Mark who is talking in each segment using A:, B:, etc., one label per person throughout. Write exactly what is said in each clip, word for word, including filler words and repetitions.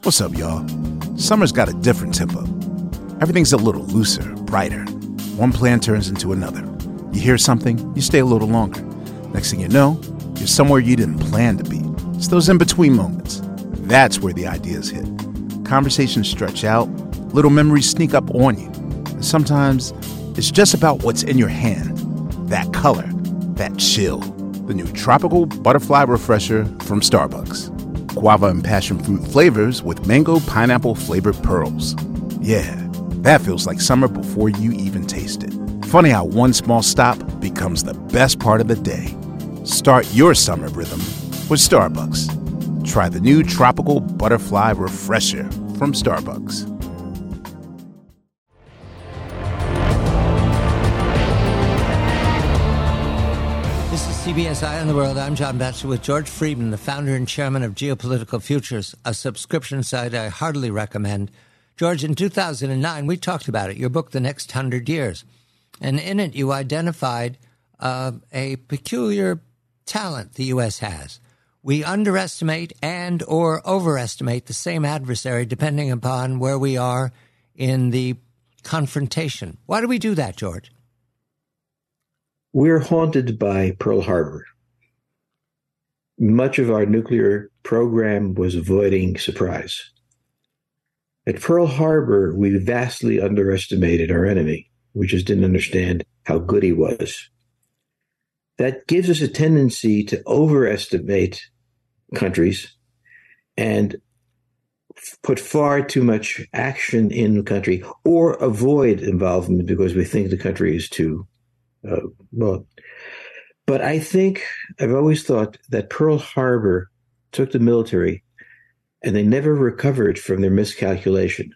A: What's up, y'all? Summer's got a different tempo. Everything's a little looser, brighter. One plan turns into another. You hear something, you stay a little longer. Next thing you know, you're somewhere you didn't plan to be. It's those in-between moments. That's where the ideas hit. Conversations stretch out, little memories sneak up on you. And sometimes it's just about what's in your hand. That color, that chill. The new Tropical Butterfly Refresher from Starbucks. Guava and passion fruit flavors with mango pineapple flavored pearls. Yeah, that feels like summer before you even taste it. Funny how one small stop becomes the best part of the day. Start your summer rhythm with Starbucks. Try the new Tropical Butterfly Refresher from Starbucks.
B: This is C B S Eye on the World. I'm John Batchelor with George Friedman, the founder and chairman of Geopolitical Futures, a subscription site I heartily recommend. George, in two thousand nine, we talked about it, your book, The Next Hundred Years. And in it, you identified uh, a peculiar talent the U S has. We underestimate and or overestimate the same adversary depending upon where we are in the confrontation. Why do we do that, George?
C: We're haunted by Pearl Harbor. Much of our nuclear program was avoiding surprise. At Pearl Harbor, we vastly underestimated our enemy. We just didn't understand how good he was. That gives us a tendency to overestimate countries and put far too much action in the country or avoid involvement because we think the country is too uh, well. But I think I've always thought that Pearl Harbor took the military and they never recovered from their miscalculation.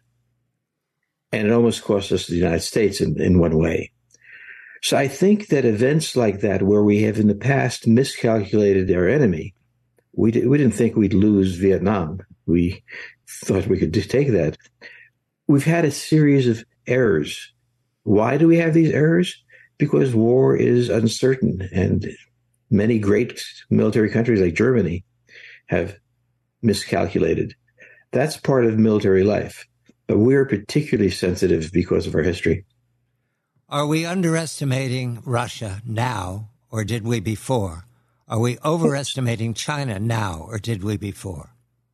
C: And it almost cost us the United States in, in one way. So I think that events like that, where we have in the past miscalculated our enemy, we, did, we didn't think we'd lose Vietnam. We thought we could just take that. We've had a series of errors. Why do we have these errors? Because war is uncertain, and many great military countries like Germany have miscalculated. That's part of military life. But we're particularly sensitive because of our history.
B: Are we underestimating Russia now, or did we before? Are we overestimating China now, or did we before?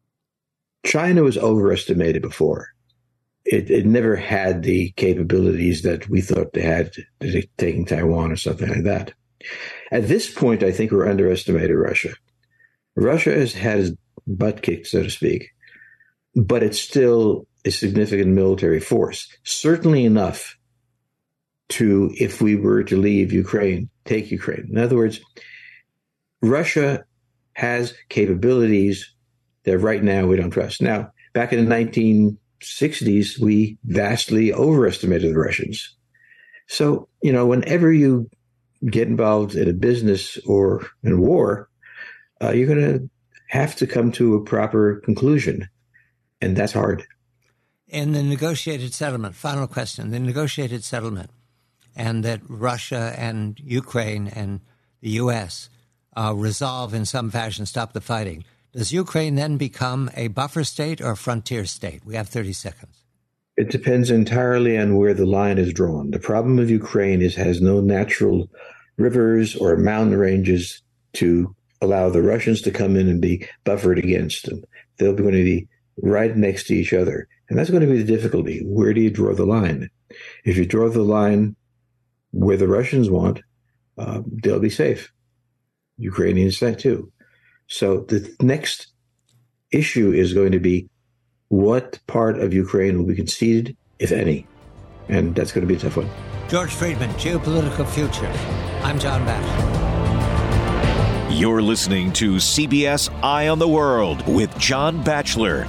C: China was overestimated before. It, it never had the capabilities that we thought they had, taking Taiwan or something like that. At this point, I think we're underestimated Russia. Russia has had its butt kicked, so to speak, but it's still a significant military force, certainly enough to, if we were to leave Ukraine, take Ukraine. In other words, Russia has capabilities that right now we don't trust. Now, back in the nineteen sixties, we vastly overestimated the Russians. So, you know, whenever you get involved in a business or in war, uh, you're going to have to come to a proper conclusion. And that's hard.
B: In the negotiated settlement, final question, the negotiated settlement, and that Russia and Ukraine and the U S uh, resolve in some fashion, stop the fighting. Does Ukraine then become a buffer state or a frontier state? We have thirty seconds.
C: It depends entirely on where the line is drawn. The problem of Ukraine is it has no natural rivers or mountain ranges to allow the Russians to come in and be buffered against them. They're going to be right next to each other. And that's going to be the difficulty. Where do you draw the line? If you draw the line where the Russians want, uh, they'll be safe. Ukrainians say too. So the next issue is going to be what part of Ukraine will be conceded, if any. And that's going to be a tough one.
B: George Friedman, Geopolitical Futures. I'm John Batchelor.
D: You're listening to C B S Eye on the World with John Batchelor.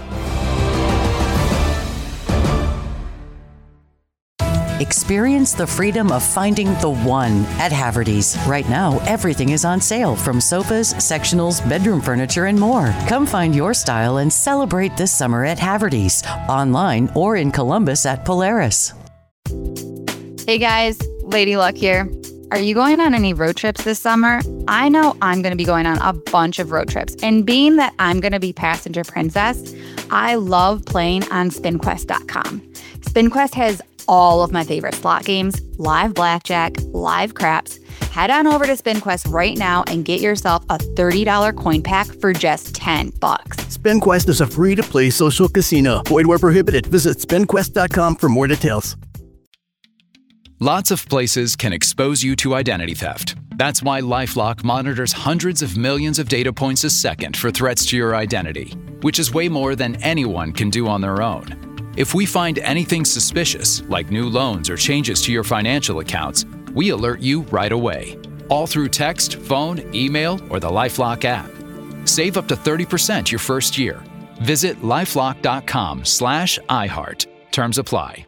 E: Experience the freedom of finding the one at Haverty's. Right now, everything is on sale, from sofas, sectionals, bedroom furniture, and more. Come find your style and celebrate this summer at Haverty's, online or in Columbus at Polaris.
F: Hey guys, Lady Luck here. Are you going on any road trips this summer? I know I'm going to be going on a bunch of road trips. And being that I'm going to be passenger princess, I love playing on spin quest dot com. SpinQuest has all of my favorite slot games, live blackjack, live craps. Head on over to SpinQuest right now and get yourself a thirty dollars coin pack for just ten bucks.
G: SpinQuest is a free-to-play social casino. Void where prohibited. Visit spin quest dot com for more details.
H: Lots of places can expose you to identity theft. That's why LifeLock monitors hundreds of millions of data points a second for threats to your identity, which is way more than anyone can do on their own. If we find anything suspicious, like new loans or changes to your financial accounts, we alert you right away, all through text, phone, email, or the LifeLock app. Save up to thirty percent your first year. Visit lifelock dot com slash iHeart. Terms apply.